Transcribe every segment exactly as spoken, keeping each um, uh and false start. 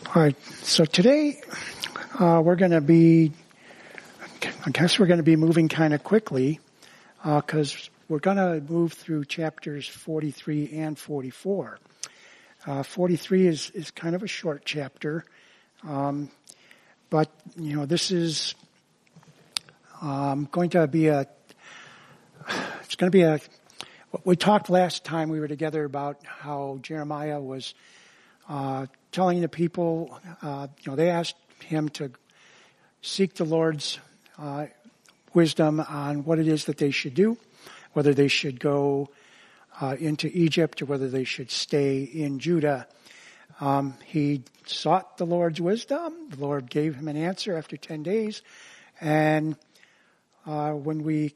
All right, so today uh, we're going to be, I guess we're going to be moving kind of quickly because uh, we're going to move through chapters forty-three and forty-four. Uh, forty-three is, is kind of a short chapter, um, but, you know, this is um, going to be a, it's going to be a, we talked last time we were together about how Jeremiah was uh, telling the people, uh, you know, they asked him to seek the Lord's uh, wisdom on what it is that they should do, whether they should go uh, into Egypt or whether they should stay in Judah. Um, he sought the Lord's wisdom. The Lord gave him an answer after ten days. And uh, when we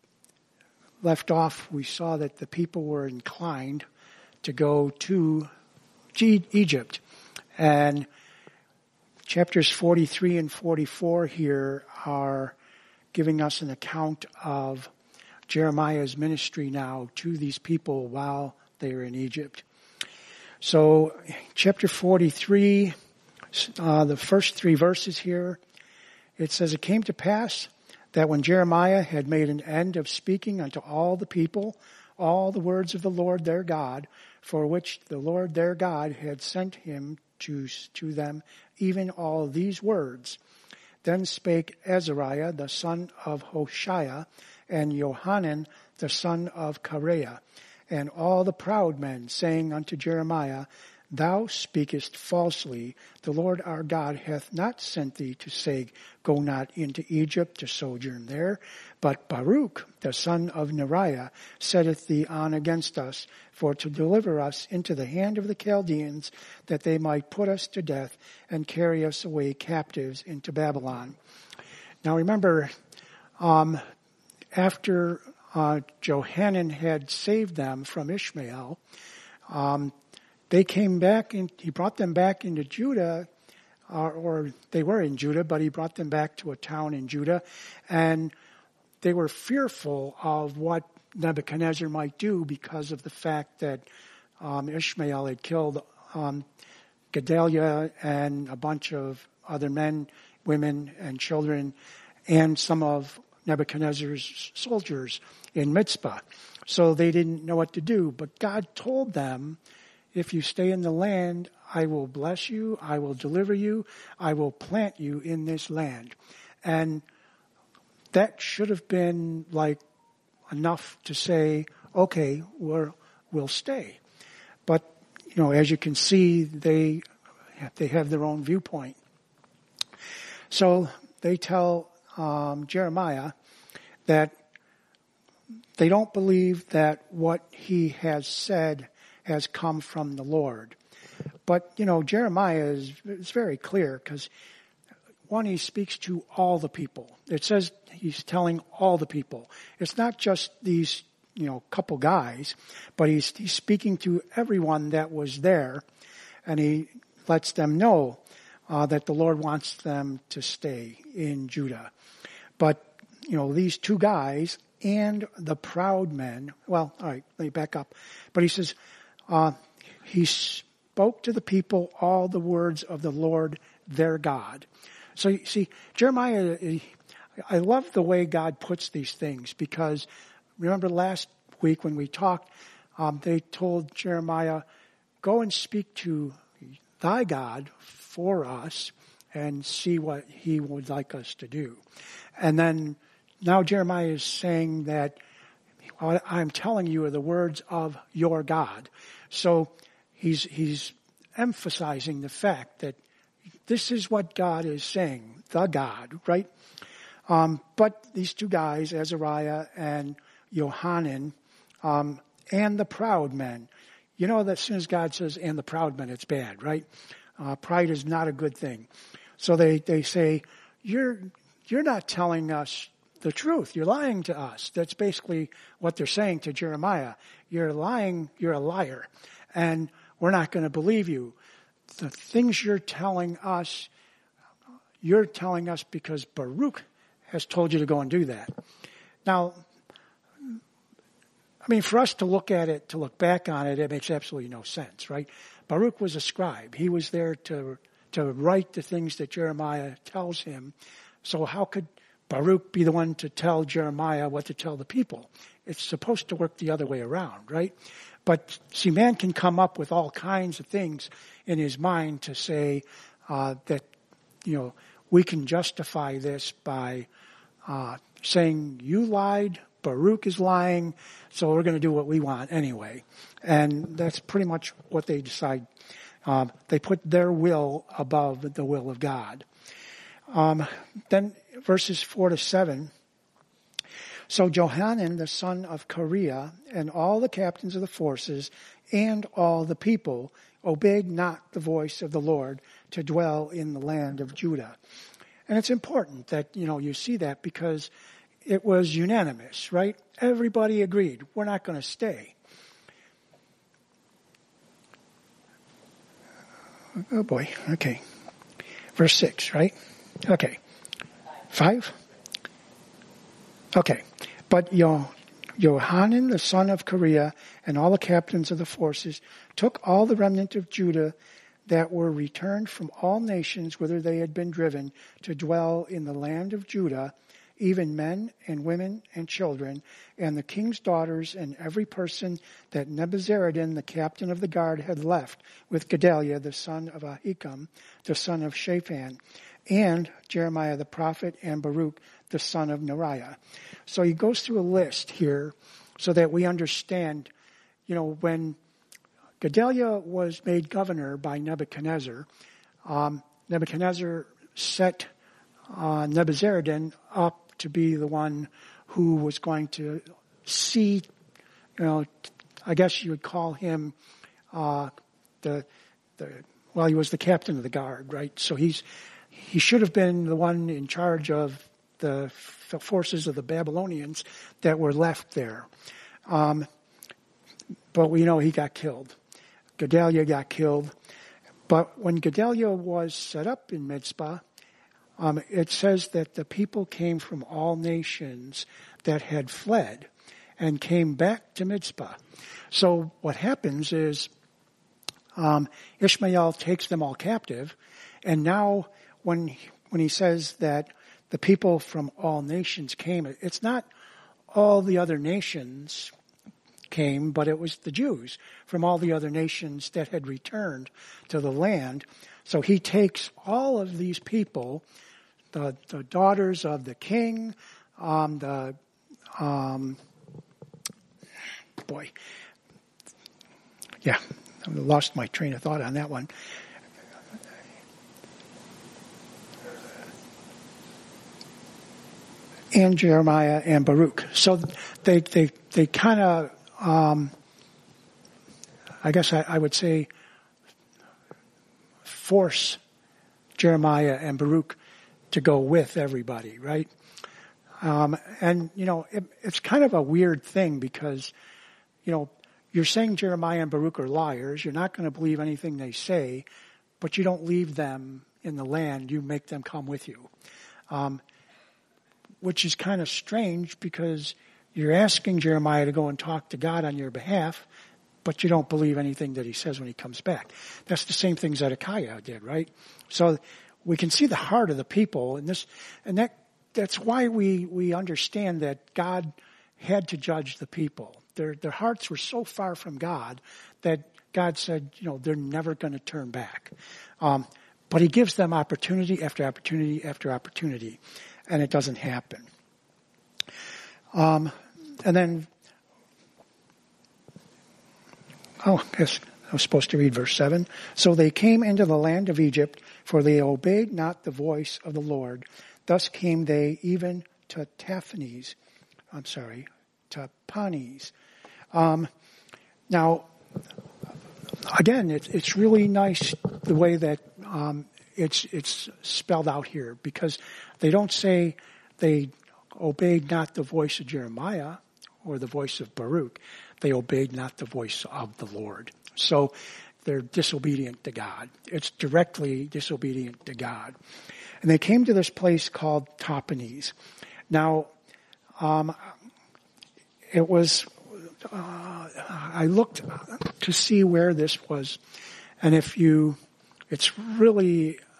left off, we saw that the people were inclined to go to Egypt. And chapters forty-three and forty-four here are giving us an account of Jeremiah's ministry now to these people while they are in Egypt. So chapter forty-three, uh, the first three verses here, it says, "It came to pass that when Jeremiah had made an end of speaking unto all the people all the words of the Lord their God, for which the Lord their God had sent him to, to them, even all these words, then spake Azariah the son of Hoshea, and Johanan the son of Kareah, and all the proud men, saying unto Jeremiah, Thou speakest falsely. The Lord our God hath not sent thee to say, Go not into Egypt to sojourn there. But Baruch, the son of Neriah, setteth thee on against us, for to deliver us into the hand of the Chaldeans, that they might put us to death and carry us away captives into Babylon." Now remember, um, after uh, Johanan had saved them from Ishmael, um, They came back, and he brought them back into Judah, or, or they were in Judah, but he brought them back to a town in Judah, and they were fearful of what Nebuchadnezzar might do because of the fact that um, Ishmael had killed um, Gedaliah and a bunch of other men, women, and children, and some of Nebuchadnezzar's soldiers in Mizpah. So they didn't know what to do, but God told them, if you stay in the land, I will bless you, I will deliver you, I will plant you in this land. And that should have been like enough to say, okay, we're, we'll stay. But, you know, as you can see, they, they have their own viewpoint. So they tell um, Jeremiah that they don't believe that what he has said has come from the Lord. But, you know, Jeremiah is, is very clear because, one, he speaks to all the people. It says he's telling all the people. It's not just these, you know, couple guys, but he's, he's speaking to everyone that was there, and he lets them know uh, that the Lord wants them to stay in Judah. But, you know, these two guys and the proud men, well, all right, let me back up. But he says, Uh, he spoke to the people all the words of the Lord their God. So you see, Jeremiah, I love the way God puts these things, because remember last week when we talked, um, they told Jeremiah, go and speak to thy God for us and see what he would like us to do. And then now Jeremiah is saying that what I'm telling you are the words of your God. So he's he's emphasizing the fact that this is what God is saying, the God, right? Um, but these two guys, Azariah and Johanan, um, and the proud men, you know that as soon as God says, and the proud men, it's bad, right? Uh, pride is not a good thing. So they, they say, you're you're not telling us the truth. You're lying to us. That's basically what they're saying to Jeremiah. You're lying. You're a liar. And we're not going to believe you. The things you're telling us, you're telling us because Baruch has told you to go and do that. Now, I mean, for us to look at it, to look back on it, it makes absolutely no sense, right? Baruch was a scribe. He was there to to write the things that Jeremiah tells him. So how could Baruch be the one to tell Jeremiah what to tell the people? It's supposed to work the other way around, right? But see, man can come up with all kinds of things in his mind to say uh, that, you know, we can justify this by uh, saying you lied, Baruch is lying, so we're going to do what we want anyway. And that's pretty much what they decide. Um, they put their will above the will of God. Um, then verses four to seven. So Johanan, the son of Kareah, and all the captains of the forces, and all the people, obeyed not the voice of the Lord to dwell in the land of Judah. And it's important that, you know, you see that because it was unanimous, right? Everybody agreed, we're not going to stay. Oh boy, okay. Verse six, right? Okay. Five? Okay. But Yo, Johanan, the son of Kareah, and all the captains of the forces took all the remnant of Judah that were returned from all nations whither they had been driven to dwell in the land of Judah, even men and women and children, and the king's daughters, and every person that Nebuzaradan, the captain of the guard, had left, with Gedaliah, the son of Ahikam, the son of Shaphan, and Jeremiah the prophet, and Baruch, the son of Neriah. So he goes through a list here so that we understand, you know, when Gedaliah was made governor by Nebuchadnezzar, um, Nebuchadnezzar set uh, Nebuzaradan up to be the one who was going to see, you know, I guess you would call him uh, the, the, well, he was the captain of the guard, right? So he's, he should have been the one in charge of the f- forces of the Babylonians that were left there. Um, but we know he got killed. Gedaliah got killed. But when Gedaliah was set up in Mizpah, Um, it says that the people came from all nations that had fled and came back to Mizpah. So what happens is um, Ishmael takes them all captive, and now when when he says that the people from all nations came, it's not all the other nations came, but it was the Jews from all the other nations that had returned to the land. So he takes all of these people, The, the daughters of the king, um, the, um, boy, yeah, I lost my train of thought on that one. And Jeremiah and Baruch. So they, they, they kind of, um, I guess I, I would say, force Jeremiah and Baruch to go with everybody, right? Um, and, you know, it, it's kind of a weird thing because, you know, you're saying Jeremiah and Baruch are liars. You're not going to believe anything they say, but you don't leave them in the land. You make them come with you, um, which is kind of strange because you're asking Jeremiah to go and talk to God on your behalf, but you don't believe anything that he says when he comes back. That's the same thing Zedekiah did, right? So we can see the heart of the people, and this, and that, that's why we, we understand that God had to judge the people. Their, their hearts were so far from God that God said, you know, they're never going to turn back. Um, but he gives them opportunity after opportunity after opportunity, and it doesn't happen. Um, and then, oh, yes, I was supposed to read verse seven. So they came into the land of Egypt, for they obeyed not the voice of the Lord. Thus came they even to Taphanes. I'm sorry, to Panes. Um, now, again, it's it's really nice the way that um, it's it's spelled out here, because they don't say they obeyed not the voice of Jeremiah or the voice of Baruch. They obeyed not the voice of the Lord. So they're disobedient to God. It's directly disobedient to God. And they came to this place called Taphanes. Now, um, it was, uh, I looked to see where this was. And if you, it's really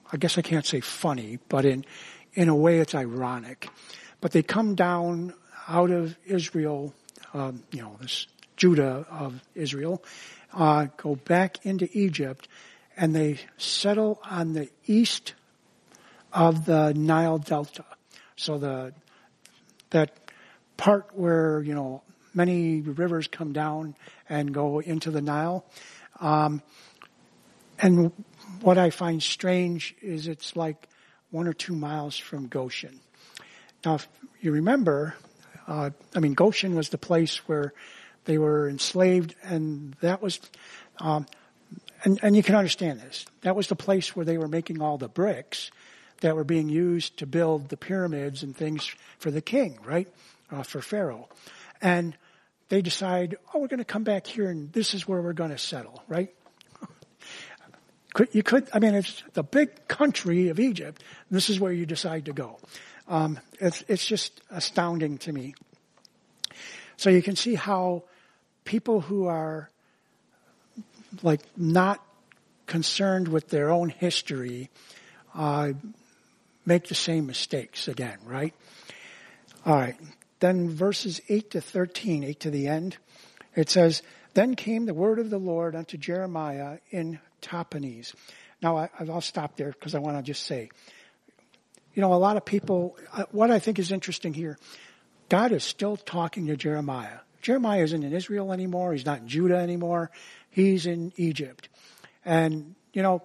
I guess I can't say funny, but in, in a way it's ironic. But they come down out of Israel, um, you know, this Judah of Israel, uh, go back into Egypt, and they settle on the east of the Nile Delta. So the that part where, you know, many rivers come down and go into the Nile. Um, and what I find strange is it's like one or two miles from Goshen. Now, if you remember, uh, I mean, Goshen was the place where they were enslaved, and that was, um, and, and you can understand this, that was the place where they were making all the bricks that were being used to build the pyramids and things for the king, right, uh, for Pharaoh. And they decide, oh, we're going to come back here, and this is where we're going to settle, right? Could, you could, I mean, it's the big country of Egypt. This is where you decide to go. Um, it's, it's just astounding to me. So you can see how people who are like not concerned with their own history uh, make the same mistakes again, right? All right. Then verses eight to thirteen, eight to the end, it says, "Then came the word of the Lord unto Jeremiah in Tahpanhes." Now, I, I'll stop there because I want to just say, you know, a lot of people, what I think is interesting here, God is still talking to Jeremiah. Jeremiah isn't in Israel anymore. He's not in Judah anymore. He's in Egypt. And, you know,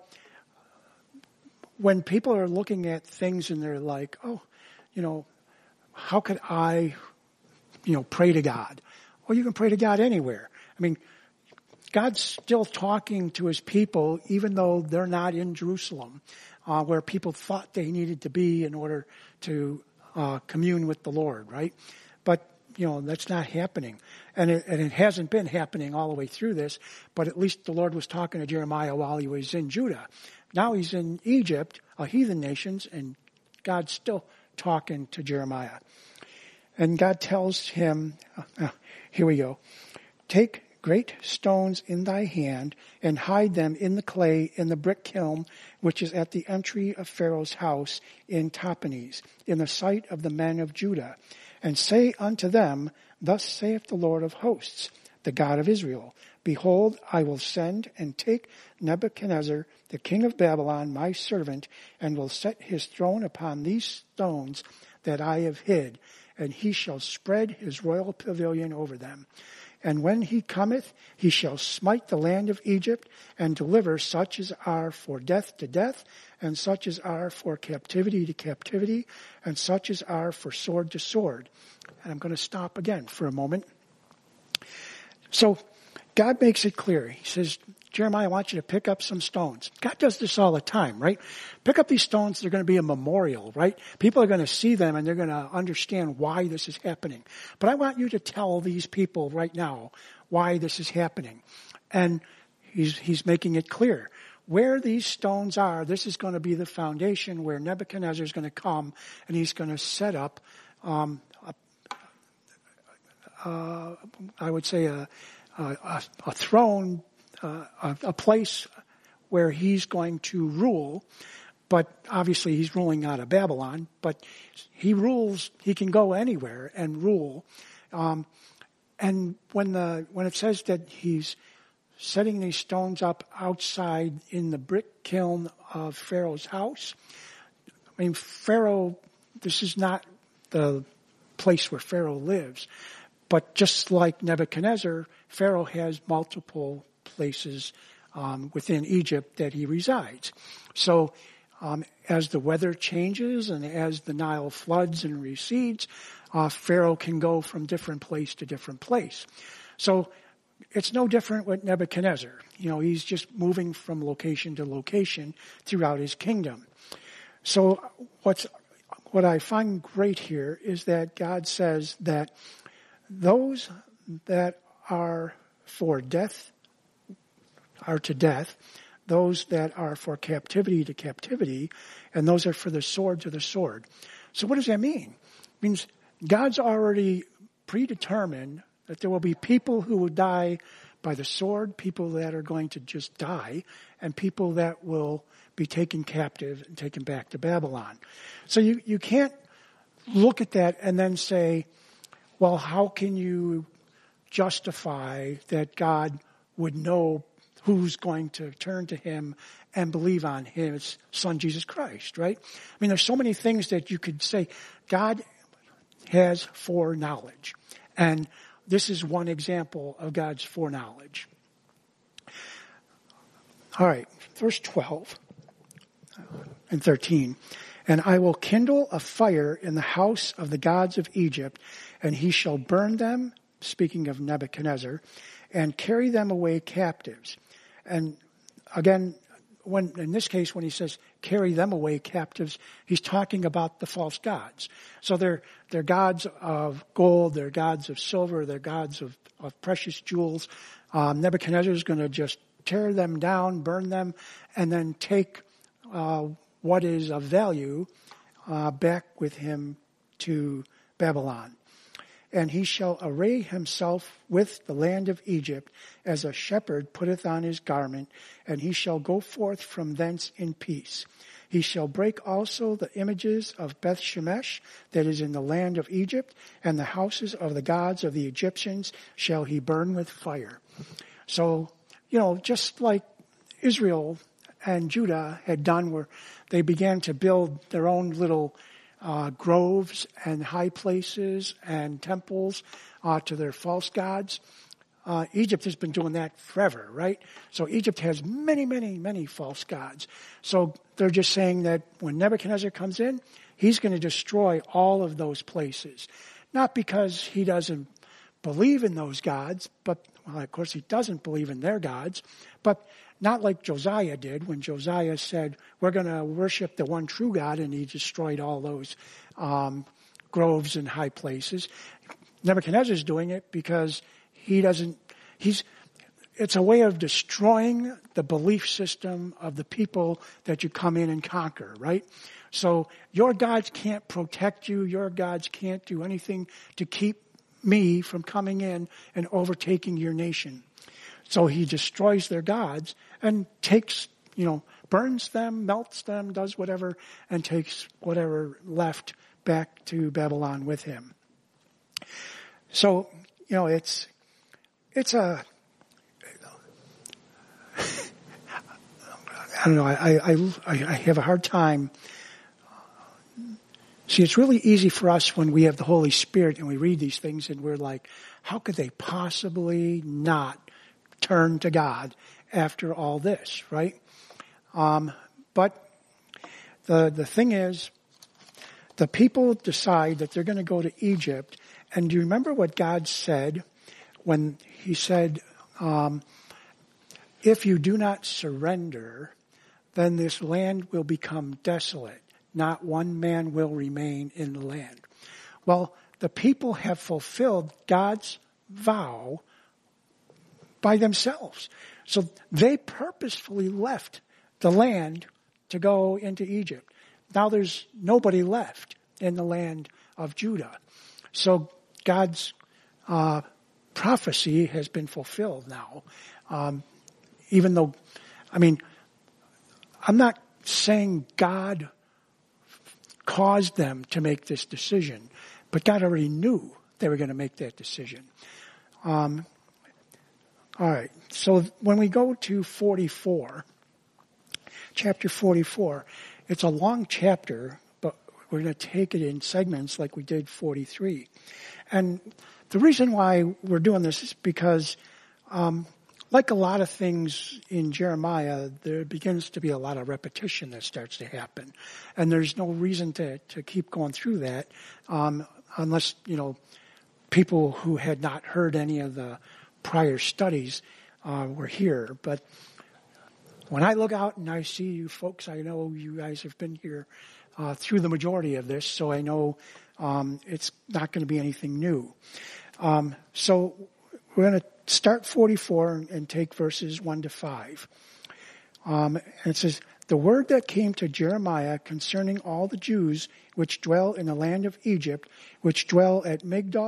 when people are looking at things and they're like, oh, you know, how could I, you know, pray to God? Well, you can pray to God anywhere. I mean, God's still talking to his people, even though they're not in Jerusalem, uh, where people thought they needed to be in order to uh, commune with the Lord, right? But, you know, that's not happening. And it, and it hasn't been happening all the way through this, but at least the Lord was talking to Jeremiah while he was in Judah. Now he's in Egypt, a heathen nation, and God's still talking to Jeremiah. And God tells him, uh, here we go, "Take great stones in thy hand, and hide them in the clay in the brick kiln, which is at the entry of Pharaoh's house in Tahpanhes, in the sight of the men of Judah. And say unto them, Thus saith the Lord of hosts, the God of Israel, Behold, I will send and take Nebuchadnezzar, the king of Babylon, my servant, and will set his throne upon these stones that I have hid, and he shall spread his royal pavilion over them. And when he cometh, he shall smite the land of Egypt, and deliver such as are for death to death, and such as are for captivity to captivity, and such as are for sword to sword." And I'm going to stop again for a moment. So God makes it clear. He says, Jeremiah, I want you to pick up some stones. God does this all the time, right? Pick up these stones. They're going to be a memorial, right? People are going to see them and they're going to understand why this is happening. But I want you to tell these people right now why this is happening. And he's, he's making it clear. Where these stones are, this is going to be the foundation where Nebuchadnezzar is going to come and he's going to set up, um, a, uh, I would say a, a, a throne, Uh, a, a place where he's going to rule, but obviously he's ruling out of Babylon, but he rules, he can go anywhere and rule. Um, and when the, when it says that he's setting these stones up outside in the brick kiln of Pharaoh's house, I mean, Pharaoh, this is not the place where Pharaoh lives, but just like Nebuchadnezzar, Pharaoh has multiple places um, within Egypt that he resides. So um, as the weather changes and as the Nile floods and recedes, uh, Pharaoh can go from different place to different place. So it's no different with Nebuchadnezzar. You know, he's just moving from location to location throughout his kingdom. So what's what I find great here is that God says that those that are for death are to death, those that are for captivity to captivity, and those are for the sword to the sword. So what does that mean? It means God's already predetermined that there will be people who will die by the sword, people that are going to just die, and people that will be taken captive and taken back to Babylon. So you, you can't look at that and then say, well, how can you justify that God would know who's going to turn to him and believe on his son, Jesus Christ, right? I mean, there's so many things that you could say. God has foreknowledge. And this is one example of God's foreknowledge. All right, verse twelve and thirteen. And I will kindle a fire in the house of the gods of Egypt, and he shall burn them, speaking of Nebuchadnezzar, and carry them away captives. And again, when in this case, when he says carry them away captives, he's talking about the false gods. So they're they're gods of gold, they're gods of silver, they're gods of, of precious jewels. Um, Nebuchadnezzar is going to just tear them down, burn them, and then take uh, what is of value uh, back with him to Babylon. And he shall array himself with the land of Egypt as a shepherd putteth on his garment, and he shall go forth from thence in peace. He shall break also the images of Beth Shemesh that is in the land of Egypt, and the houses of the gods of the Egyptians shall he burn with fire. So, you know, just like Israel and Judah had done, where they began to build their own little Uh, groves and high places and temples uh, to their false gods. Uh, Egypt has been doing that forever, right? So Egypt has many, many, many false gods. So they're just saying that when Nebuchadnezzar comes in, he's going to destroy all of those places. Not because he doesn't believe in those gods, but, well, of course he doesn't believe in their gods, but not like Josiah did when Josiah said, we're going to worship the one true God, and he destroyed all those um, groves and high places. Nebuchadnezzar's doing it because he doesn't, he's, it's a way of destroying the belief system of the people that you come in and conquer, right? So your gods can't protect you. Your gods can't do anything to keep me from coming in and overtaking your nation. So he destroys their gods and takes, you know, burns them, melts them, does whatever, and takes whatever left back to Babylon with him. So, you know, it's, it's a, I don't know, I, I, I have a hard time. See, it's really easy for us when we have the Holy Spirit and we read these things and we're like, how could they possibly not turn to God after all this, right? Um, but the the thing is, the people decide that they're going to go to Egypt. And do you remember what God said when he said, um, if you do not surrender, then this land will become desolate. Not one man will remain in the land. Well, the people have fulfilled God's vow by themselves. So they purposefully left the land to go into Egypt. Now there's nobody left in the land of Judah. So God's uh, prophecy has been fulfilled now. Um, even though, I mean, I'm not saying God caused them to make this decision, but God already knew they were going to make that decision. Um, all right, so when we go to forty-four, chapter forty-four, it's a long chapter, but we're going to take it in segments like we did forty-three. And the reason why we're doing this is because, um, like a lot of things in Jeremiah, there begins to be a lot of repetition that starts to happen. And there's no reason to, to keep going through that um, unless, you know, people who had not heard any of the prior studies uh, were here. But when I look out and I see you folks, I know you guys have been here uh, through the majority of this, so I know um, it's not going to be anything new. Um, so we're going to start forty-four and take verses one to five. Um, and it says, the word that came to Jeremiah concerning all the Jews which dwell in the land of Egypt, which dwell at Migdol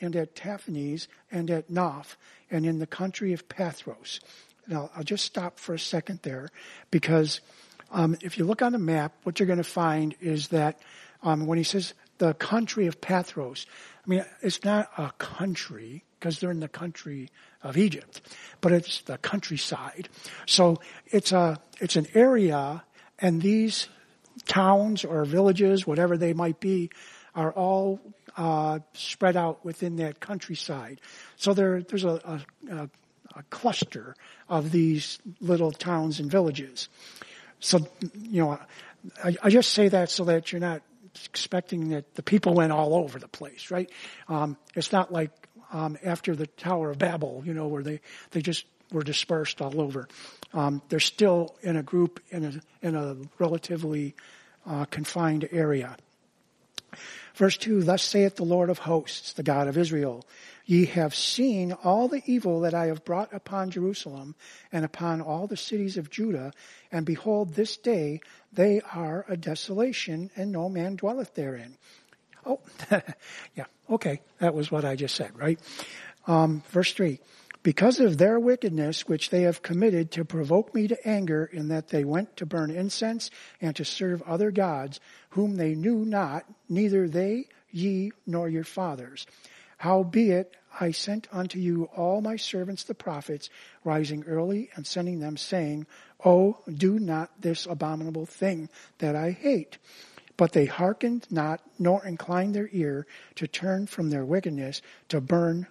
and at Taphanes, and at Noph, and in the country of Pathros. Now, I'll just stop for a second there, because um, if you look on the map, what you're going to find is that um, when he says the country of Pathros, I mean, it's not a country, because they're in the country of Egypt, but it's the countryside. So it's a it's an area, and these towns or villages, whatever they might be, are all uh, spread out within that countryside. So there there's a, a, a, a cluster of these little towns and villages. So, you know, I, I just say that so that you're not expecting that the people went all over the place, right? Um, it's not like um, after the Tower of Babel, you know, where they, they just were dispersed all over. Um, they're still in a group in a in a relatively uh, confined area. Verse two, thus saith the Lord of hosts, the God of Israel, ye have seen all the evil that I have brought upon Jerusalem and upon all the cities of Judah, and behold, this day they are a desolation, and no man dwelleth therein. Oh, yeah, okay, that was what I just said, right? Um, verse three, because of their wickedness which they have committed to provoke me to anger, in that they went to burn incense and to serve other gods, whom they knew not, neither they, ye, nor your fathers. Howbeit I sent unto you all my servants the prophets, rising early and sending them, saying, Oh, do not this abominable thing that I hate. But they hearkened not, nor inclined their ear to turn from their wickedness, to burn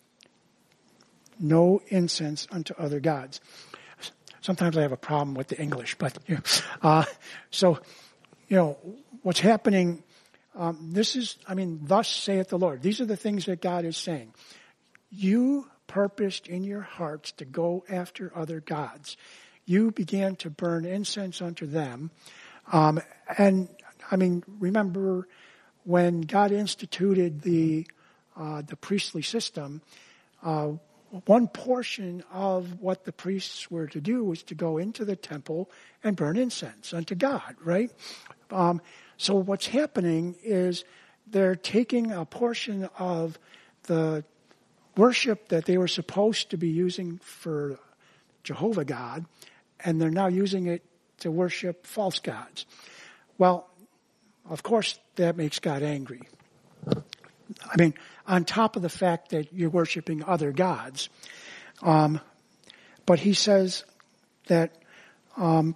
no incense unto other gods. Sometimes I have a problem with the English, but you know, uh, so you know what's happening. Um, this is, I mean, thus saith the Lord. These are the things that God is saying. You purposed in your hearts to go after other gods. You began to burn incense unto them, um, and I mean, remember when God instituted the uh, the priestly system. Uh, One portion of what the priests were to do was to go into the temple and burn incense unto God, right? Um, so what's happening is they're taking a portion of the worship that they were supposed to be using for Jehovah God, and they're now using it to worship false gods. Well, of course, that makes God angry. I mean, on top of the fact that you're worshiping other gods. Um, but he says that um,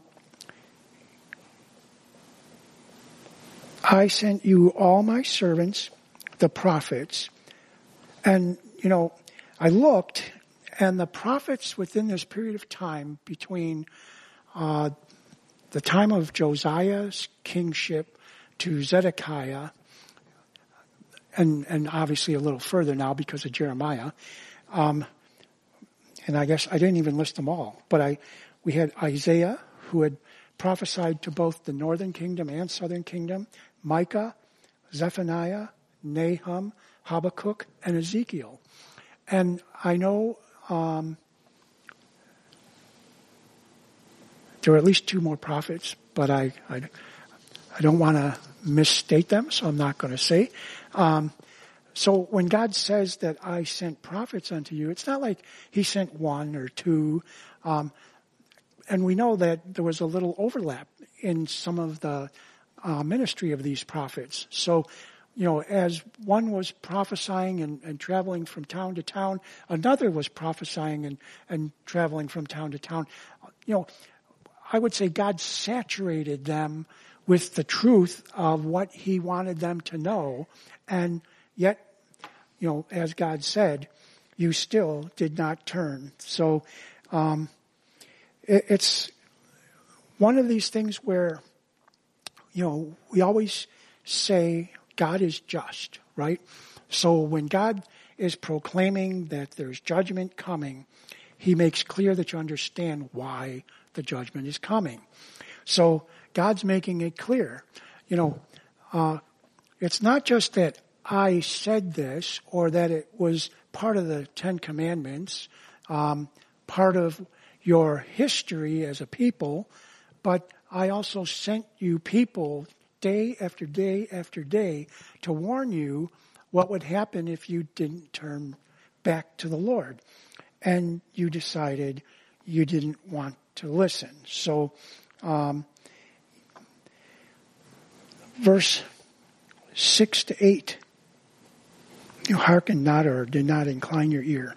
I sent you all my servants, the prophets. And, you know, I looked, and the prophets within this period of time between uh, the time of Josiah's kingship to Zedekiah, And, and obviously a little further now because of Jeremiah. Um, and I guess I didn't even list them all. But I, we had Isaiah, who had prophesied to both the northern kingdom and southern kingdom, Micah, Zephaniah, Nahum, Habakkuk, and Ezekiel. And I know um, there were at least two more prophets, but I, I, I don't want to misstate them, so I'm not going to say. Um, so when God says that I sent prophets unto you, it's not like he sent one or two. Um, and we know that there was a little overlap in some of the uh, ministry of these prophets. So, you know, as one was prophesying and, and traveling from town to town, another was prophesying and, and traveling from town to town. You know, I would say God saturated them with the truth of what he wanted them to know. And yet, you know, as God said, you still did not turn. So um, it, it's one of these things where, you know, we always say God is just, right? So when God is proclaiming that there's judgment coming, he makes clear that you understand why the judgment is coming. So God's making it clear. You know, uh, it's not just that I said this or that it was part of the Ten Commandments, um, part of your history as a people, but I also sent you people day after day after day to warn you what would happen if you didn't turn back to the Lord and you decided you didn't want to listen. So, um, verse six to eight, you hearken not or did not incline your ear.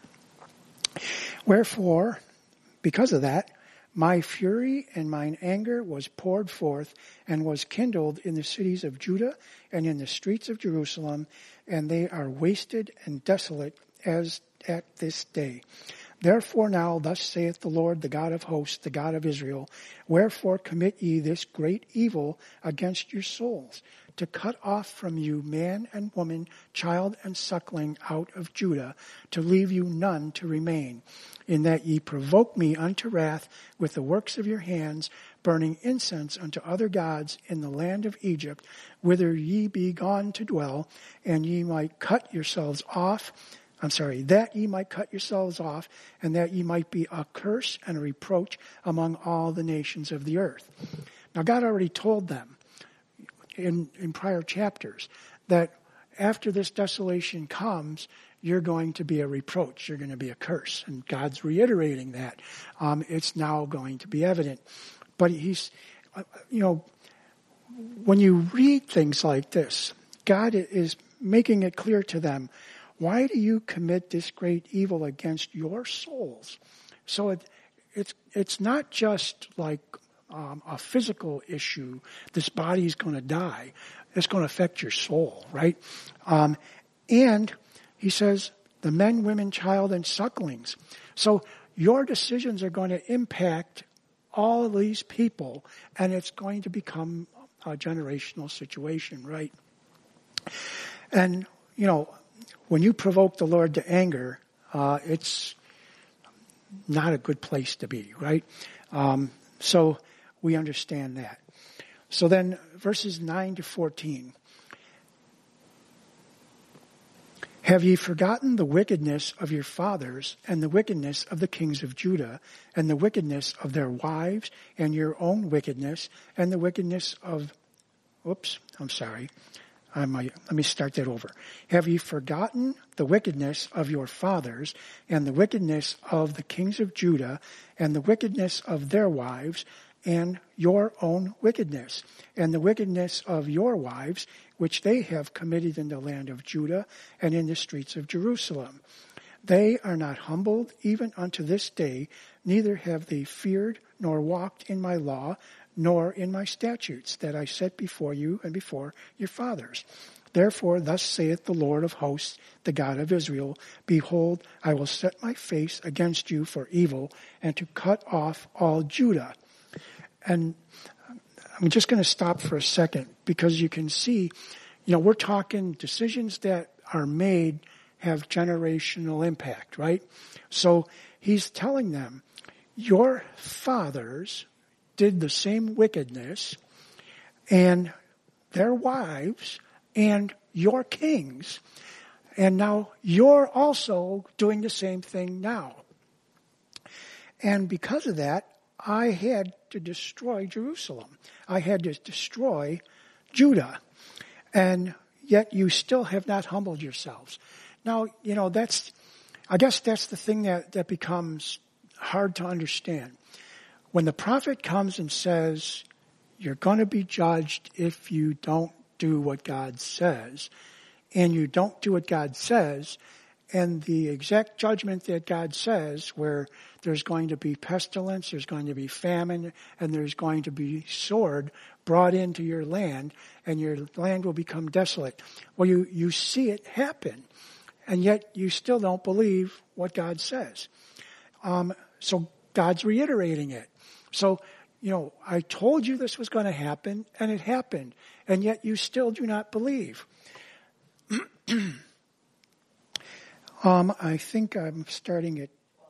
Wherefore, because of that, my fury and mine anger was poured forth and was kindled in the cities of Judah and in the streets of Jerusalem, and they are wasted and desolate as at this day. Therefore now, thus saith the Lord, the God of hosts, the God of Israel, wherefore commit ye this great evil against your souls, to cut off from you man and woman, child and suckling out of Judah, to leave you none to remain, in that ye provoke me unto wrath with the works of your hands, burning incense unto other gods in the land of Egypt, whither ye be gone to dwell, and ye might cut yourselves off, I'm sorry, that ye might cut yourselves off, and that ye might be a curse and a reproach among all the nations of the earth. Now God already told them in, in prior chapters that after this desolation comes, you're going to be a reproach. You're going to be a curse. And God's reiterating that. Um, it's now going to be evident. But he's, you know, when you read things like this, God is making it clear to them, why do you commit this great evil against your souls? So it, it's it's not just like um, a physical issue. This body's going to die. It's going to affect your soul, right? Um, and he says, the men, women, child, and sucklings. So your decisions are going to impact all of these people, and it's going to become a generational situation, right? And, you know, when you provoke the Lord to anger, uh, it's not a good place to be, right? Um, so we understand that. So then verses nine to fourteen. Have ye forgotten the wickedness of your fathers and the wickedness of the kings of Judah and the wickedness of their wives and your own wickedness and the wickedness of, oops, I'm sorry. I might, let me start that over. Have ye forgotten the wickedness of your fathers and the wickedness of the kings of Judah and the wickedness of their wives and your own wickedness and the wickedness of your wives, which they have committed in the land of Judah and in the streets of Jerusalem? They are not humbled even unto this day, neither have they feared nor walked in my law, nor in my statutes that I set before you and before your fathers. Therefore, thus saith the Lord of hosts, the God of Israel, behold, I will set my face against you for evil, and to cut off all Judah. And I'm just going to stop for a second, because you can see, you know, we're talking decisions that are made have generational impact, right? So he's telling them, your fathers did the same wickedness, and their wives and your kings, and now you're also doing the same thing now. And because of that, I had to destroy Jerusalem. I had to destroy Judah. And yet you still have not humbled yourselves. Now, you know, that's, I guess that's the thing that, that becomes hard to understand. When the prophet comes and says, you're going to be judged if you don't do what God says, and you don't do what God says, and the exact judgment that God says, where there's going to be pestilence, there's going to be famine, and there's going to be sword brought into your land, and your land will become desolate. Well, you, you see it happen, and yet you still don't believe what God says. Um, so God's reiterating it. So, you know, I told you this was going to happen, and it happened, and yet you still do not believe. um, I think I'm starting at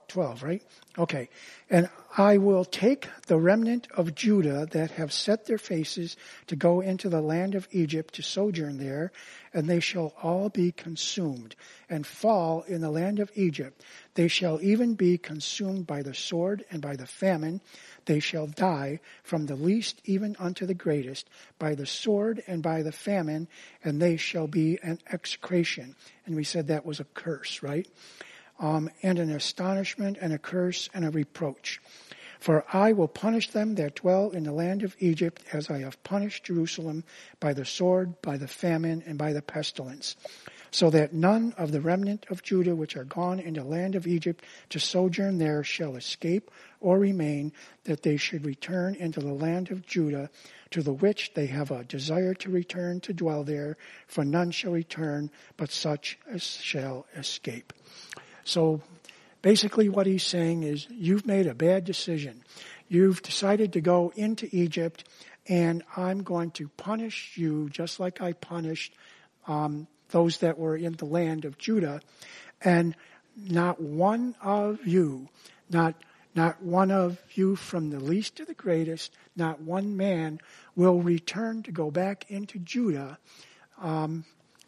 twelve, right? Okay. And I will take the remnant of Judah that have set their faces to go into the land of Egypt to sojourn there, and they shall all be consumed and fall in the land of Egypt. They shall even be consumed by the sword and by the famine. They shall die from the least even unto the greatest, by the sword and by the famine, and they shall be an execration. And we said that was a curse, right? Um, and an astonishment and a curse and a reproach. For I will punish them that dwell in the land of Egypt as I have punished Jerusalem by the sword, by the famine, and by the pestilence. So that none of the remnant of Judah which are gone in the land of Egypt to sojourn there shall escape or remain, that they should return into the land of Judah, to the which they have a desire to return to dwell there, for none shall return, but such as shall escape. So basically what he's saying is, you've made a bad decision. You've decided to go into Egypt, and I'm going to punish you just like I punished um, those that were in the land of Judah. And not one of you, not not one of you from the least to the greatest, not one man will return to go back into Judah. Um,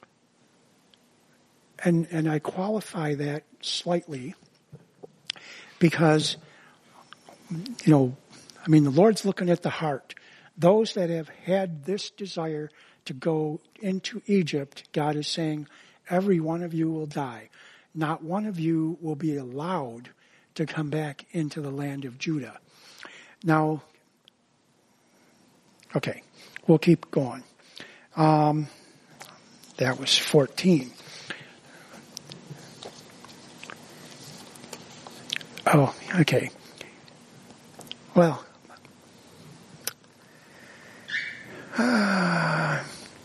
and and I qualify that slightly because, you know, I mean, the Lord's looking at the heart. Those that have had this desire to go into Egypt, God is saying, every one of you will die. Not one of you will be allowed to come back into the land of Judah. Now, okay, we'll keep going. Um, that was fourteen. Oh, okay. Well, uh,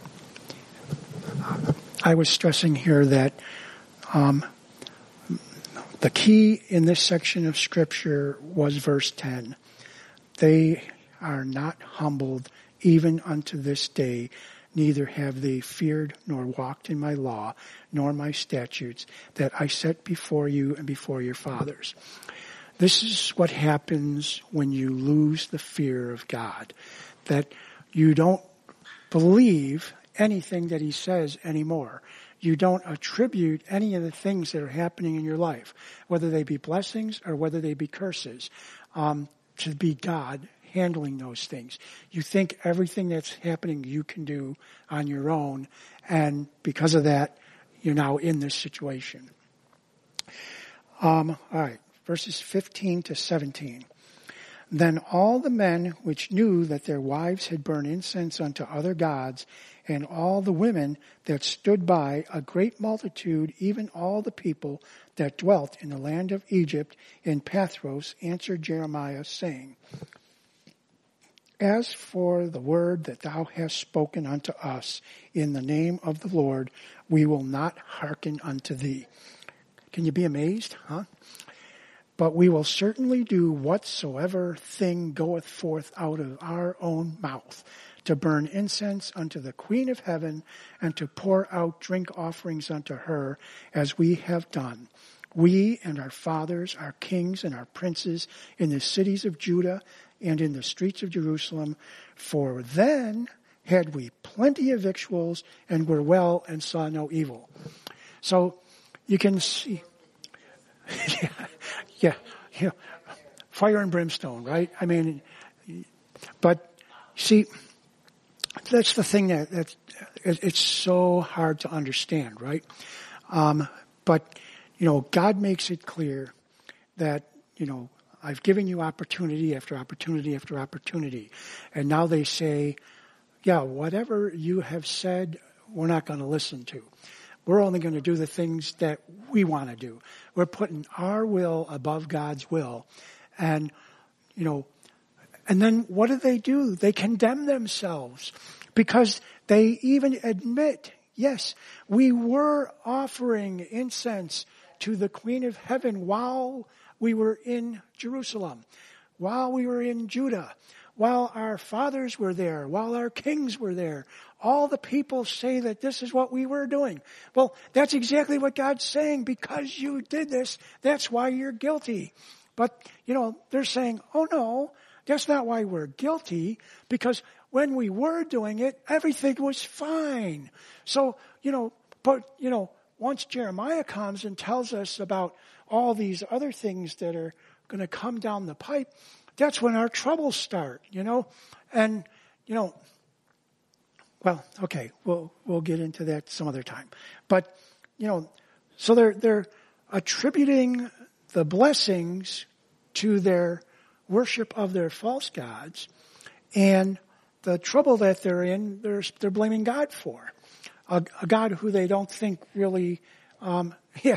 I was stressing here that um, the key in this section of Scripture was verse ten. They are not humbled even unto this day, neither have they feared nor walked in my law, nor my statutes, that I set before you and before your fathers. This is what happens when you lose the fear of God, that you don't believe anything that he says anymore. You don't attribute any of the things that are happening in your life, whether they be blessings or whether they be curses, um, to be God handling those things. You think everything that's happening you can do on your own, and because of that, you're now in this situation. Um, all right, verses fifteen to seventeen. Then all the men which knew that their wives had burned incense unto other gods, and all the women that stood by, a great multitude, even all the people that dwelt in the land of Egypt in Pathros, answered Jeremiah, saying, As for the word that thou hast spoken unto us in the name of the Lord, we will not hearken unto thee. Can you be amazed, huh? But we will certainly do whatsoever thing goeth forth out of our own mouth, to burn incense unto the Queen of Heaven, and to pour out drink offerings unto her, as we have done. We and our fathers, our kings and our princes, in the cities of Judah and in the streets of Jerusalem, for then had we plenty of victuals, and were well, and saw no evil. So you can see, yeah, yeah, yeah, fire and brimstone, right? I mean, but see, that's the thing that, that it's so hard to understand, right? Um, but, you know, God makes it clear that, you know, I've given you opportunity after opportunity after opportunity. And now they say, yeah, whatever you have said, we're not going to listen to. We're only going to do the things that we want to do. We're putting our will above God's will. And, you know, and then what do they do? They condemn themselves because they even admit, yes, we were offering incense to the Queen of Heaven while we were in Jerusalem, while we were in Judah. while our fathers were there, while our kings were there, all the people say that this is what we were doing. Well, that's exactly what God's saying. Because you did this, that's why you're guilty. But, you know, they're saying, oh no, that's not why we're guilty, because when we were doing it, everything was fine. So, you know, but, you know, once Jeremiah comes and tells us about all these other things that are going to come down the pipe, that's when our troubles start, you know. And, you know, well, okay, we'll we'll get into that some other time. But, you know, so they're they're attributing the blessings to their worship of their false gods, and the trouble that they're in, they're they're blaming God for. A, a God who they don't think really, um, yeah,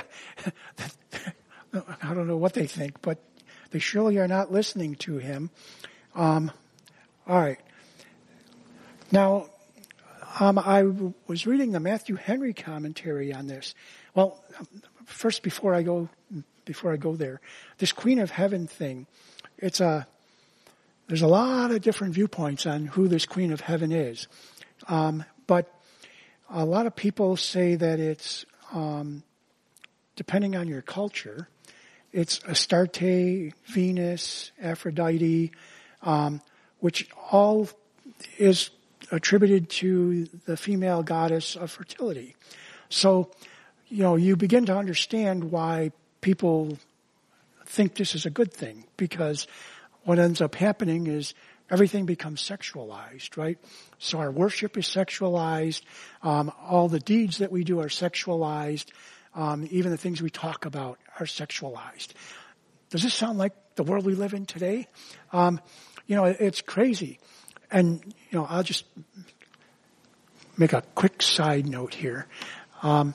I don't know what they think, but they surely are not listening to him. Um, all right. Now, um, I w- was reading the Matthew Henry commentary on this. Well, first, before I go, before I go there, this Queen of Heaven thing, it's a, there's a lot of different viewpoints on who this Queen of Heaven is. Um, but a lot of people say that it's, um, depending on your culture, it's Astarte, Venus, Aphrodite, um, which all is attributed to the female goddess of fertility. So, you know, you begin to understand why people think this is a good thing, because what ends up happening is everything becomes sexualized, right? So our worship is sexualized. Um, all the deeds that we do are sexualized. Um, even the things we talk about are sexualized. Does this sound like the world we live in today? Um, you know, it, it's crazy. And, you know, I'll just make a quick side note here. Um,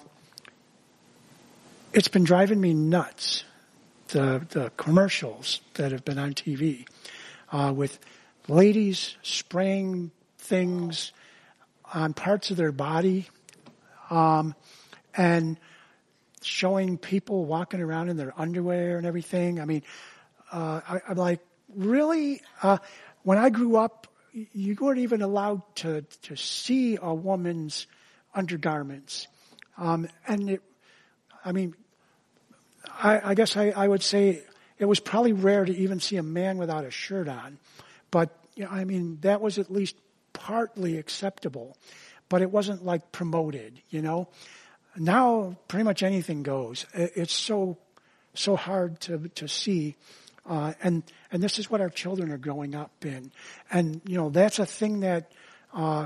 it's been driving me nuts, the, the commercials that have been on T V, uh, with ladies spraying things on parts of their body, um, and showing people walking around in their underwear and everything. I mean, uh, I, I'm like, really? Uh, when I grew up, you weren't even allowed to, to see a woman's undergarments. Um, and it, I mean, I, I guess I, I would say it was probably rare to even see a man without a shirt on. But, you know, I mean, that was at least partly acceptable. But it wasn't like promoted, you know. Now, pretty much anything goes. It's so, so hard to to see, uh, and and this is what our children are growing up in, and you know that's a thing that uh,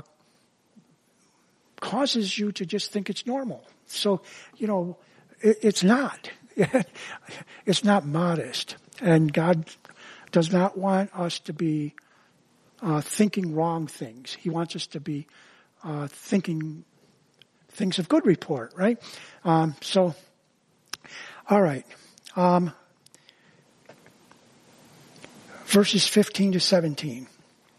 causes you to just think it's normal. So you know, it, it's not. It's not modest, and God does not want us to be uh, thinking wrong things. He wants us to be uh, thinking things of good report, right? Um, so, all right. Um, verses fifteen to seventeen.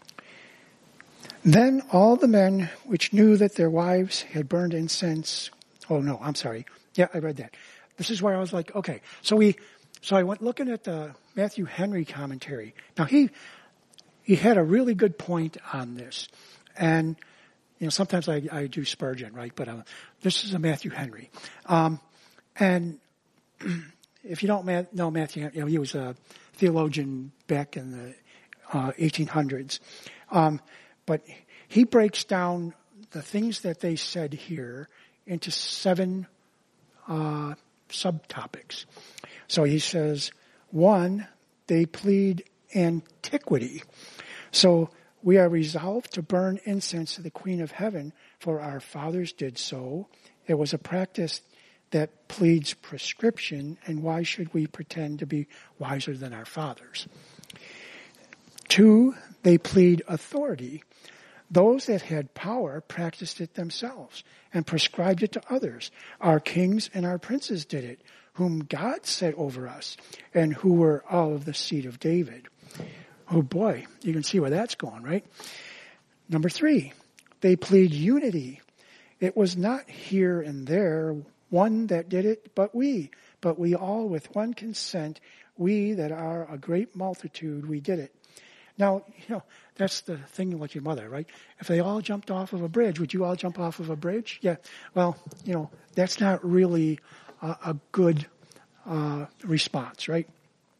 Then all the men which knew that their wives had burned incense. Oh no, I'm sorry. Yeah, I read that. This is where I was like, okay. So we, so I went looking at the Matthew Henry commentary. Now he, he had a really good point on this, and you know, sometimes I, I do Spurgeon, right? But uh, this is a Matthew Henry. Um, and if you don't know Matthew, you know, he was a theologian back in the uh, eighteen hundreds. Um, but he breaks down the things that they said here into seven uh, subtopics. So he says, one, they plead antiquity. So we are resolved to burn incense to the Queen of Heaven, for our fathers did so. It was a practice that pleads prescription, and why should we pretend to be wiser than our fathers? Two, they plead authority. Those that had power practiced it themselves and prescribed it to others. Our kings and our princes did it, whom God set over us, and who were all of the seed of David. Oh boy, you can see where that's going, right? Number three, they plead unity. It was not here and there one that did it, but we. But we all with one consent, we that are a great multitude, we did it. Now, you know, that's the thing with your mother, right? If they all jumped off of a bridge, would you all jump off of a bridge? Yeah. Well, you know, that's not really a, a good uh, response, right?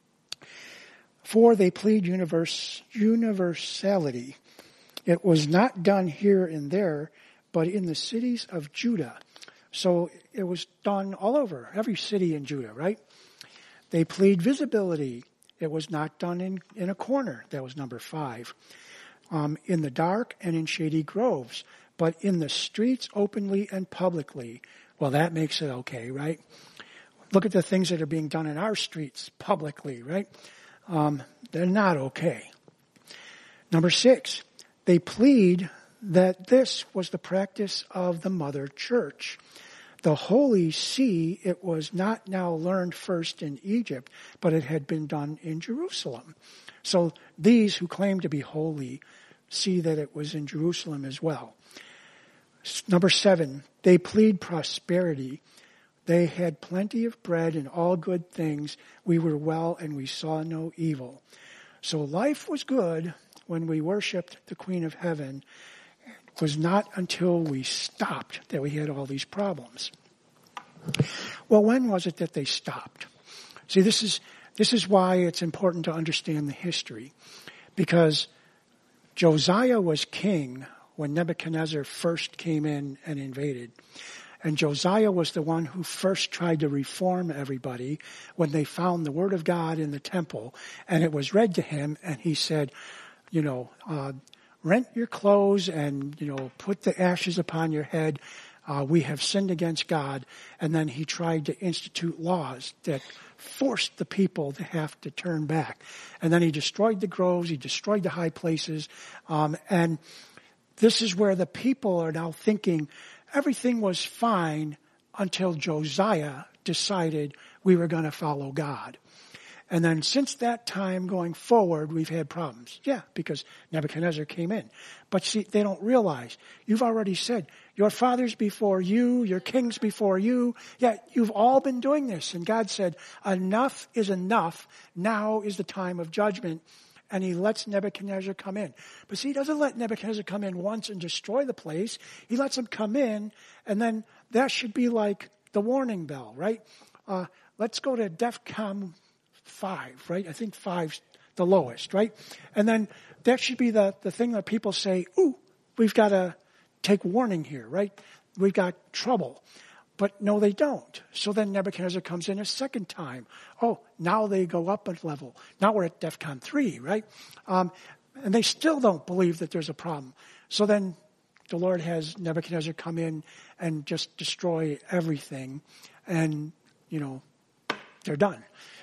For they plead universe, universality. It was not done here and there, but in the cities of Judah. So it was done all over, every city in Judah, right? They plead visibility. It was not done in, in a corner. That was number five. Um, in the dark and in shady groves, but in the streets openly and publicly. Well, that makes it okay, right? Look at the things that are being done in our streets publicly, right? Um, they're not okay. Number six, they plead that this was the practice of the mother church. The Holy See, it was not now learned first in Egypt, but it had been done in Jerusalem. So these who claim to be holy see that it was in Jerusalem as well. Number seven, they plead prosperity. They had plenty of bread and all good things. We were well and we saw no evil. So life was good when we worshiped the Queen of Heaven. It was not until we stopped that we had all these problems. Well, when was it that they stopped? See, this is this is why it's important to understand the history. Because Josiah was king when Nebuchadnezzar first came in and invaded. And Josiah was the one who first tried to reform everybody when they found the Word of God in the temple. And it was read to him, and he said, you know, uh, rent your clothes and, you know, put the ashes upon your head. Uh, we have sinned against God. And then he tried to institute laws that forced the people to have to turn back. And then he destroyed the groves. He destroyed the high places. Um, and this is where the people are now thinking everything was fine until Josiah decided we were going to follow God. And then since that time going forward, we've had problems. Yeah, because Nebuchadnezzar came in. But see, they don't realize. You've already said, your fathers before you, your kings before you. Yeah, you've all been doing this. And God said, enough is enough. Now is the time of judgment. And he lets Nebuchadnezzar come in. But see, he doesn't let Nebuchadnezzar come in once and destroy the place. He lets him come in, and then that should be like the warning bell, right? Uh, let's go to DEFCON five, right? I think five's the lowest, right? And then that should be the, the thing that people say, ooh, we've got to take warning here, right? We've got trouble. But no, they don't. So then Nebuchadnezzar comes in a second time. Oh, now they go up a level. Now we're at DEFCON three, right? Um, and they still don't believe that there's a problem. So then the Lord has Nebuchadnezzar come in and just destroy everything. And, you know, they're done.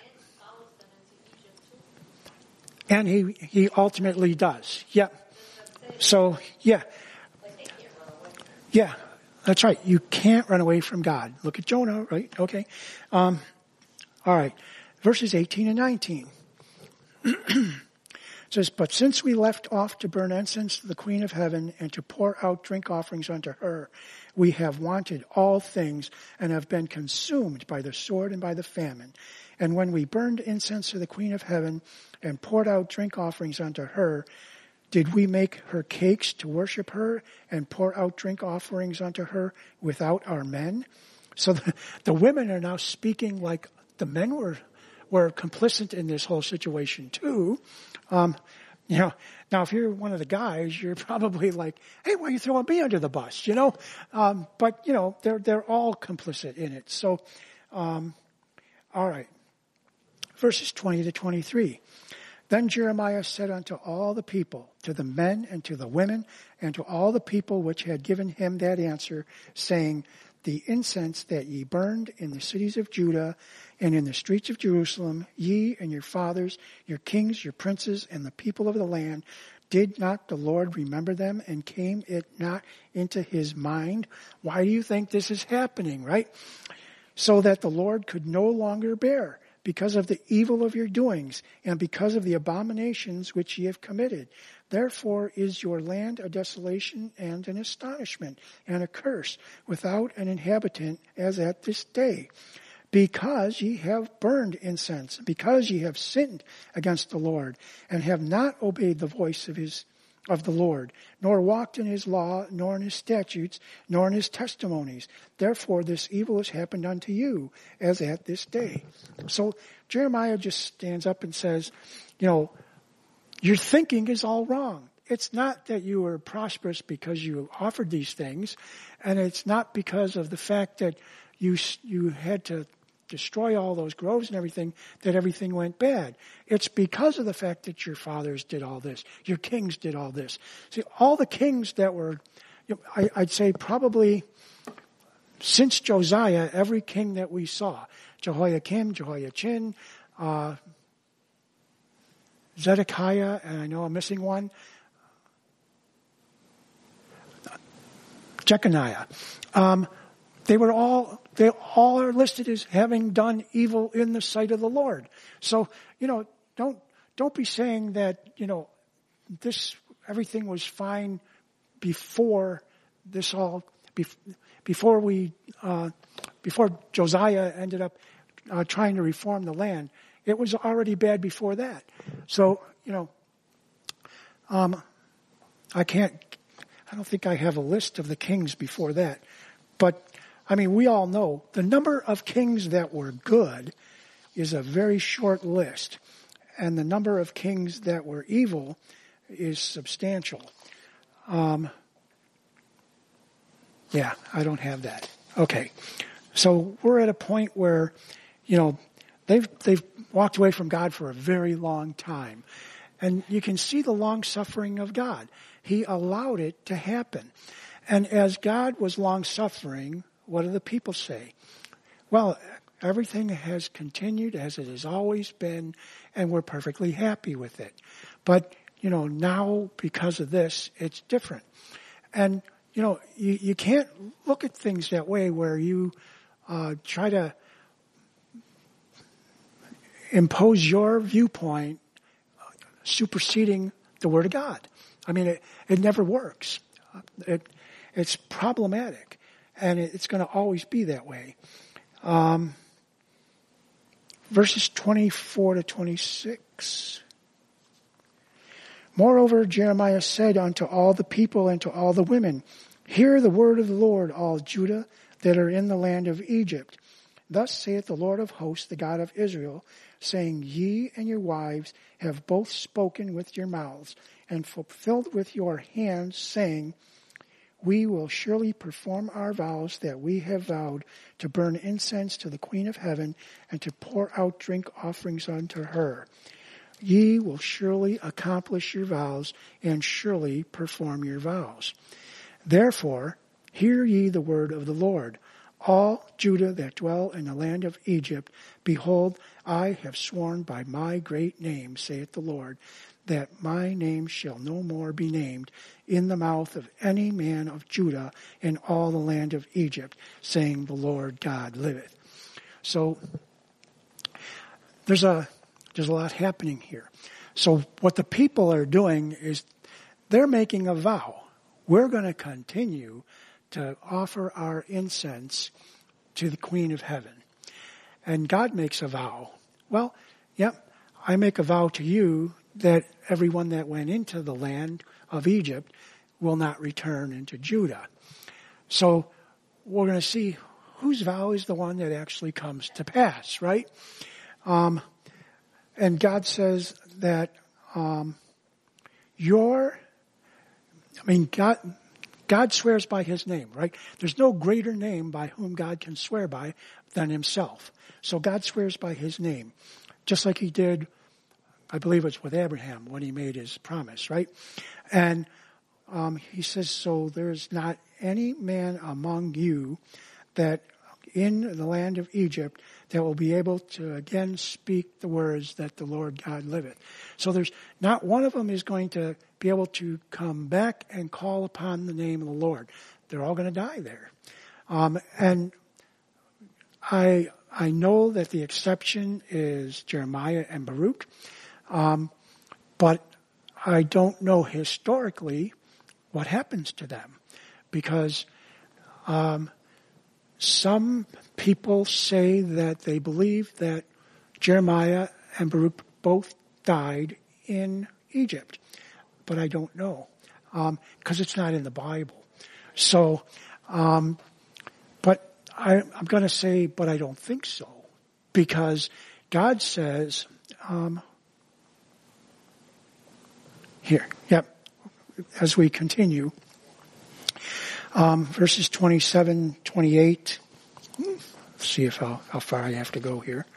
And he, he ultimately does. Yeah. So, yeah. Yeah. That's right. You can't run away from God. Look at Jonah, right? Okay. Um, all right. Verses eighteen and nineteen. It says, but since we left off to burn incense to the Queen of Heaven and to pour out drink offerings unto her, we have wanted all things and have been consumed by the sword and by the famine. And when we burned incense to the Queen of Heaven and poured out drink offerings unto her, did we make her cakes to worship her and pour out drink offerings unto her without our men? So the, the women are now speaking like the men were were complicit in this whole situation too. Um, you know, now if you're one of the guys, you're probably like, "Hey, why are you throwing me under the bus?" You know, um, but you know they're they're all complicit in it. So, um, all right, verses twenty to twenty-three. Then Jeremiah said unto all the people, to the men and to the women, and to all the people which had given him that answer, saying, the incense that ye burned in the cities of Judah and in the streets of Jerusalem, ye and your fathers, your kings, your princes, and the people of the land, did not the Lord remember them, and came it not into his mind? Why do you think this is happening, right? So that the Lord could no longer bear, because of the evil of your doings, and because of the abominations which ye have committed. Therefore is your land a desolation and an astonishment and a curse, without an inhabitant, as at this day. because ye have burned incense, because ye have sinned against the Lord, and have not obeyed the voice of his of the Lord, nor walked in his law, nor in his statutes, nor in his testimonies. Therefore this evil has happened unto you, as at this day. So Jeremiah just stands up and says, you know, your thinking is all wrong. It's not that you were prosperous because you offered these things, and it's not because of the fact that you you had to destroy all those groves and everything, that everything went bad. It's because of the fact that your fathers did all this. Your kings did all this. See, all the kings that were, you know, I, I'd say probably since Josiah, every king that we saw, Jehoiakim, Jehoiachin, uh, Zedekiah, and I know I'm missing one, Jeconiah. Um, They were all, they all are listed as having done evil in the sight of the Lord. So, you know, don't, don't be saying that, you know, this, everything was fine before this all, before we, uh, before Josiah ended up uh, trying to reform the land. It was already bad before that. So, you know, um, I can't, I don't think I have a list of the kings before that, but I mean, we all know the number of kings that were good is a very short list, and the number of kings that were evil is substantial. Um, yeah, I don't have that. Okay, so we're at a point where, you know, they've they've walked away from God for a very long time, and you can see the long suffering of God. He allowed it to happen, and as God was long suffering, what do the people say? Well, everything has continued as it has always been, and we're perfectly happy with it. But, you know, now because of this, it's different. And, you know, you, you can't look at things that way where you uh, try to impose your viewpoint superseding the Word of God. I mean, it, it never works. It, it's problematic. And it's going to always be that way. Um, verses twenty-four to twenty-six. Moreover, Jeremiah said unto all the people and to all the women, Hear the word of the Lord, all Judah that are in the land of Egypt. Thus saith the Lord of hosts, the God of Israel, saying, Ye and your wives have both spoken with your mouths, and fulfilled with your hands, saying, We will surely perform our vows that we have vowed, to burn incense to the Queen of Heaven, and to pour out drink offerings unto her. Ye will surely accomplish your vows, and surely perform your vows. Therefore, hear ye the word of the Lord. All Judah that dwell in the land of Egypt, behold, I have sworn by my great name, saith the Lord, that my name shall no more be named in the mouth of any man of Judah in all the land of Egypt, saying, The Lord God liveth. So there's a there's a lot happening here. So what the people are doing is they're making a vow. We're going to continue to offer our incense to the Queen of Heaven. And God makes a vow. Well, yep, I make a vow to you that everyone that went into the land of Egypt will not return into Judah. So we're going to see whose vow is the one that actually comes to pass, right? Um, and God says that um, your, I mean, God, God swears by his name, right? There's no greater name by whom God can swear by than himself. So God swears by his name, just like he did, I believe it's with Abraham when he made his promise, right? And um, he says, so there's not any man among you that in the land of Egypt that will be able to again speak the words that the Lord God liveth. So there's not one of them is going to be able to come back and call upon the name of the Lord. They're all going to die there. Um, and I I know that the exception is Jeremiah and Baruch, um, but I don't know historically what happens to them, because um, some people say that they believe that Jeremiah and Baruch both died in Egypt, but I don't know because um, it's not in the Bible. So, um, but I, I'm going to say, but I don't think so, because God says, um, here, yep, as we continue, um, verses twenty-seven, twenty-eight. Let's see if how, how far I have to go here.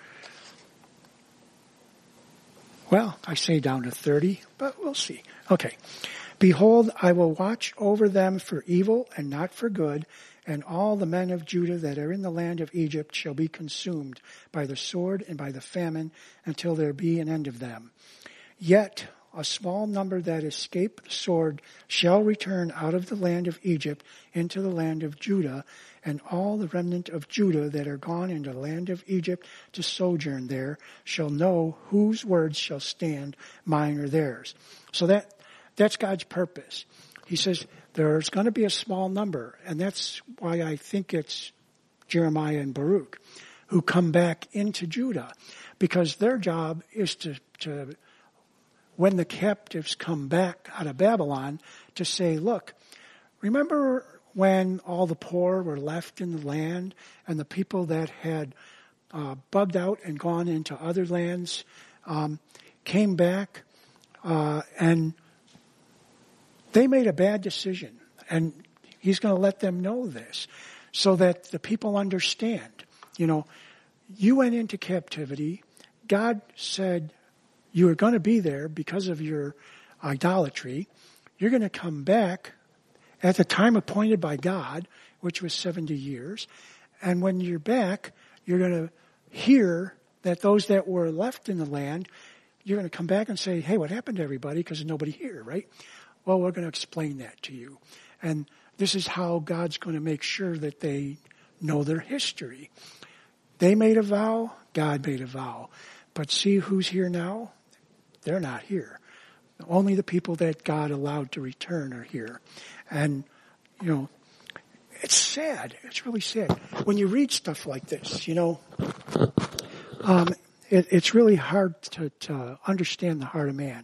Well, I say down to thirty, but we'll see. Okay. Behold, I will watch over them for evil and not for good, and all the men of Judah that are in the land of Egypt shall be consumed by the sword and by the famine until there be an end of them. Yet a small number that escape the sword shall return out of the land of Egypt into the land of Judah, and all the remnant of Judah that are gone into the land of Egypt to sojourn there shall know whose words shall stand, mine or theirs. So that that's God's purpose. He says there's going to be a small number, and that's why I think it's Jeremiah and Baruch who come back into Judah, because their job is to, to when the captives come back out of Babylon, to say, look, remember when all the poor were left in the land and the people that had uh, bugged out and gone into other lands um, came back uh, and they made a bad decision. And he's going to let them know this so that the people understand. You know, you went into captivity. God said you are going to be there because of your idolatry. You're going to come back at the time appointed by God, which was seventy years. And when you're back, you're going to hear that those that were left in the land, you're going to come back and say, hey, what happened to everybody? Because there's nobody here, right? Well, we're going to explain that to you. And this is how God's going to make sure that they know their history. They made a vow, God made a vow. But see who's here now? They're not here. Only the people that God allowed to return are here. And, you know, it's sad. It's really sad. When you read stuff like this, you know, um, it, it's really hard to, to understand the heart of man.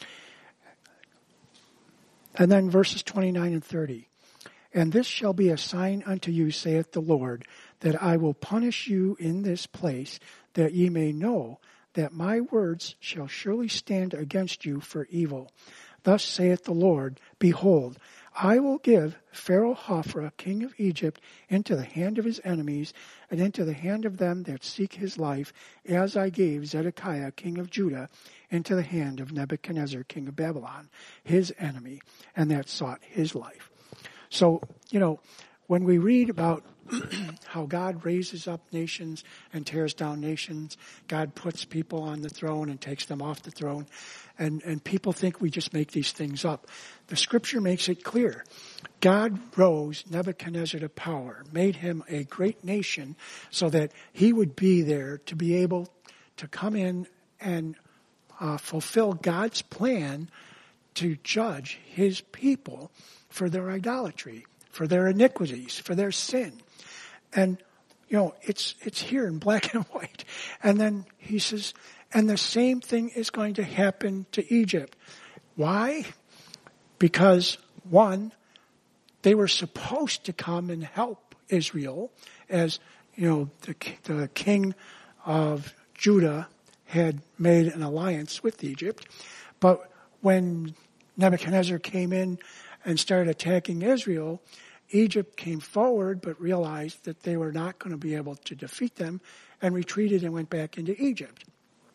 And then verses twenty-nine and thirty. And this shall be a sign unto you, saith the Lord, that I will punish you in this place, that ye may know that my words shall surely stand against you for evil. Thus saith the Lord, behold, I will give Pharaoh Hophra, king of Egypt, into the hand of his enemies, and into the hand of them that seek his life, as I gave Zedekiah, king of Judah, into the hand of Nebuchadnezzar, king of Babylon, his enemy, and that sought his life. So, you know, when we read about how God raises up nations and tears down nations, God puts people on the throne and takes them off the throne, and, and people think we just make these things up. The scripture makes it clear. God rose Nebuchadnezzar to power, made him a great nation so that he would be there to be able to come in and uh, fulfill God's plan to judge his people for their idolatry, for their iniquities, for their sin. And, you know, it's it's here in black and white. And then he says, and the same thing is going to happen to Egypt. Why? Because, one, they were supposed to come and help Israel, as, you know, the, the king of Judah had made an alliance with Egypt. But when Nebuchadnezzar came in and started attacking Israel, Egypt came forward but realized that they were not going to be able to defeat them and retreated and went back into Egypt.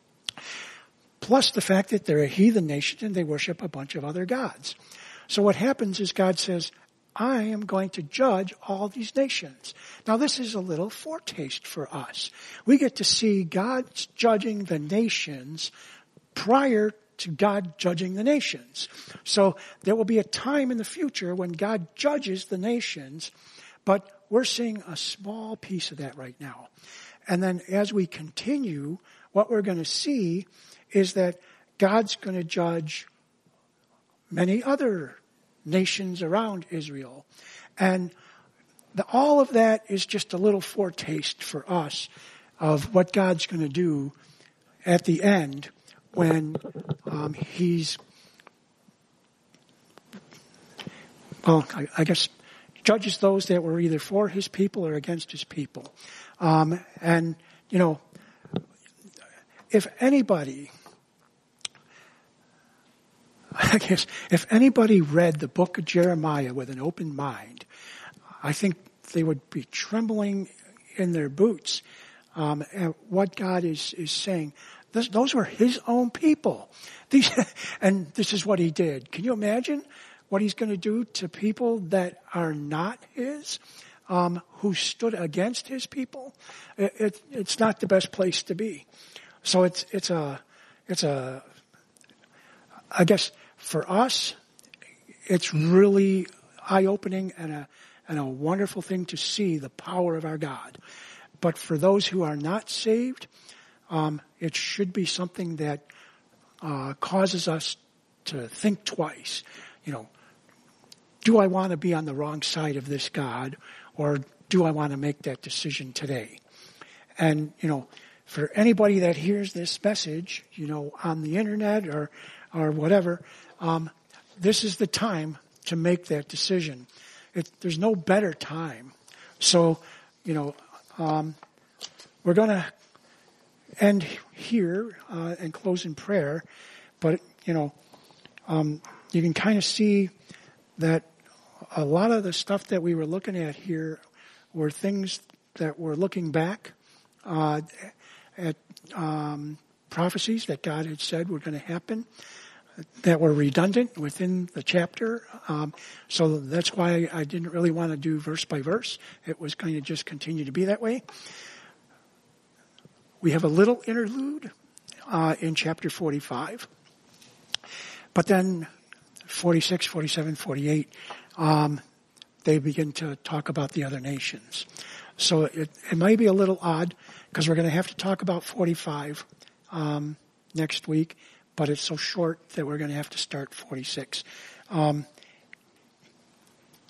Plus the fact that they're a heathen nation and they worship a bunch of other gods. So what happens is God says, I am going to judge all these nations. Now this is a little foretaste for us. We get to see God judging the nations prior to God judging the nations. So there will be a time in the future when God judges the nations, but we're seeing a small piece of that right now. And then as we continue, what we're going to see is that God's going to judge many other nations around Israel. And the, all of that is just a little foretaste for us of what God's going to do at the end when um, he's, well, I, I guess, judges those that were either for his people or against his people. Um, and, you know, if anybody, I guess, if anybody read the book of Jeremiah with an open mind, I think they would be trembling in their boots um, at what God is, is saying. This, those were his own people. These, and this is what he did. Can you imagine what he's going to do to people that are not his, um, who stood against his people? It, it, it's not the best place to be. So it's it's a it's a I guess for us it's really eye-opening and a and a wonderful thing to see the power of our God. But for those who are not saved, um, it should be something that uh, causes us to think twice. You know, do I want to be on the wrong side of this God, or do I want to make that decision today? And you know, for anybody that hears this message, you know, on the internet or or whatever, um, this is the time to make that decision. It, there's no better time. So, you know, um, we're going to end here uh, and close in prayer. But, you know, um, you can kind of see that a lot of the stuff that we were looking at here were things that were looking back uh, at um, prophecies that God had said were going to happen, that were redundant within the chapter. Um, so that's why I didn't really want to do verse by verse. It was going to just continue to be that way. We have a little interlude uh, in chapter forty-five. But then forty-six, forty-seven, forty-eight, um, they begin to talk about the other nations. So it, it may be a little odd because we're going to have to talk about forty-five um, next week, but it's so short that we're going to have to start forty-six. Um,